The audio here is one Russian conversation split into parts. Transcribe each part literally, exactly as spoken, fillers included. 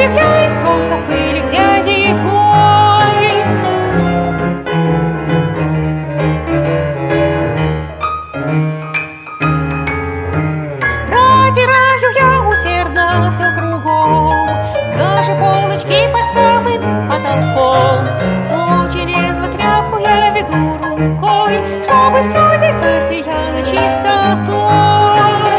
объявляем громко пыли, грязи и бой. Протираю я усердно все кругом, даже полочки под самым потолком. Очень резво тряпку я веду рукой, чтобы все здесь засияло чистотой.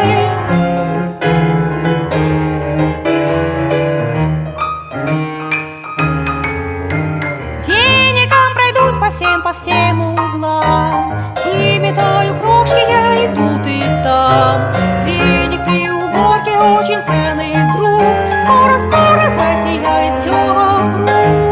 Веником пройдусь по всем, по всем углам, выметаю крошки я и тут, и там. Веник при уборке очень ценный друг, скоро-скоро засияет все вокруг.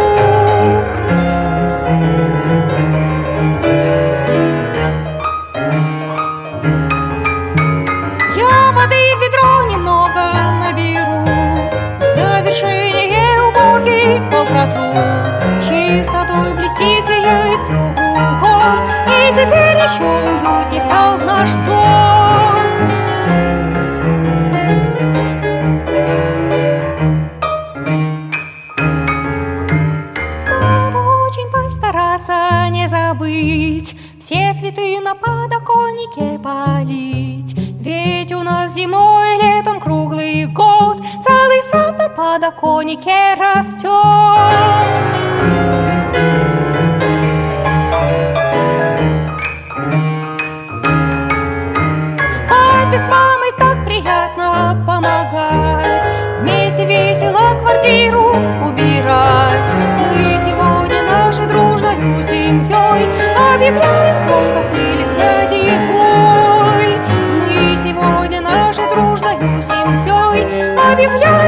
Я воды в ведро немного наберу, в завершение уборки пол протру. Чистотой блестит, сияет все кругом, и теперь еще уютней стал наш дом. Надо очень постараться не забыть все цветы на подоконнике полить, ведь у нас зимой и летом круглый год целый сад на подоконнике растет. Папе с мамой так приятно помогать, вместе весело квартиру убирать. Мы сегодня нашей дружною семьей объявляем громко пыли, грязи и бой. Мы сегодня нашей дружною семьей объявляем